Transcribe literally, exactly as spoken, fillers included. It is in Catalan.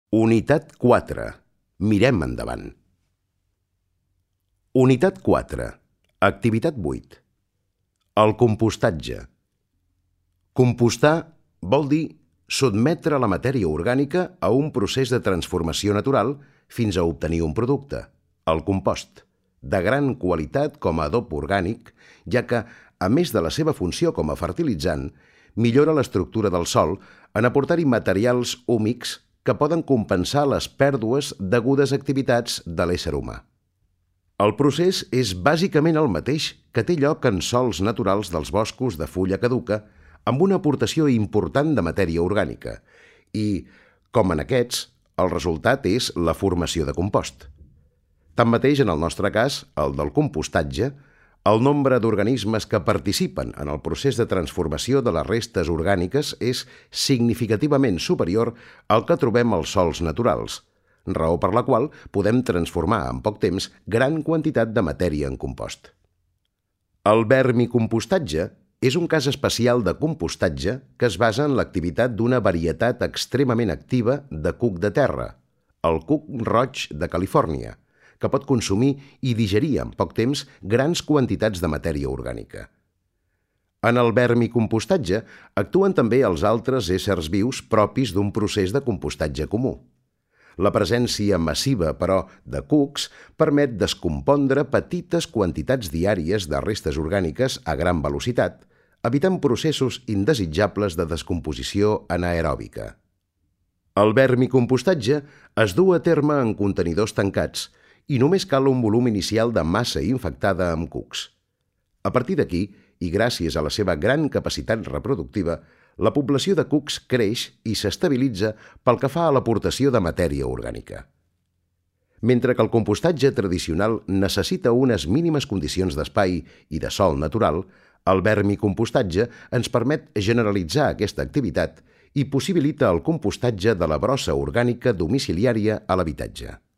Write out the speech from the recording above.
Unitat quatre. Mirem endavant. Unitat quatre. Activitat vuit. El compostatge. Compostar vol dir sotmetre la matèria orgànica a un procés de transformació natural fins a obtenir un producte, el compost, de gran qualitat com a adob orgànic, ja que, a més de la seva funció com a fertilitzant, millora l'estructura del sòl en aportar-hi materials húmics que poden compensar les pèrdues degudes a activitats de l'ésser humà. El procés és bàsicament el mateix que té lloc en sòls naturals dels boscos de fulla caduca amb una aportació important de matèria orgànica i, com en aquests, el resultat és la formació de compost. Tanmateix, en el nostre cas, el del compostatge, el nombre d'organismes que participen en el procés de transformació de les restes orgàniques és significativament superior al que trobem als sòls naturals, raó per la qual podem transformar en poc temps gran quantitat de matèria en compost. El vermicompostatge és un cas especial de compostatge que es basa en l'activitat d'una varietat extremament activa de cuc de terra, el cuc roig de Califòrnia, que pot consumir i digerir en poc temps grans quantitats de matèria orgànica. En el vermicompostatge actuen també els altres éssers vius propis d'un procés de compostatge comú. La presència massiva, però, de cucs permet descompondre petites quantitats diàries de restes orgàniques a gran velocitat, evitant processos indesitjables de descomposició anaeròbica. El vermicompostatge es du a terme en contenidors tancats i només cal un volum inicial de massa infectada amb cucs. A partir d'aquí, i gràcies a la seva gran capacitat reproductiva, la població de cucs creix i s'estabilitza pel que fa a l'aportació de matèria orgànica. Mentre que el compostatge tradicional necessita unes mínimes condicions d'espai i de sòl natural, el vermicompostatge ens permet generalitzar aquesta activitat i possibilita el compostatge de la brossa orgànica domiciliària a l'habitatge.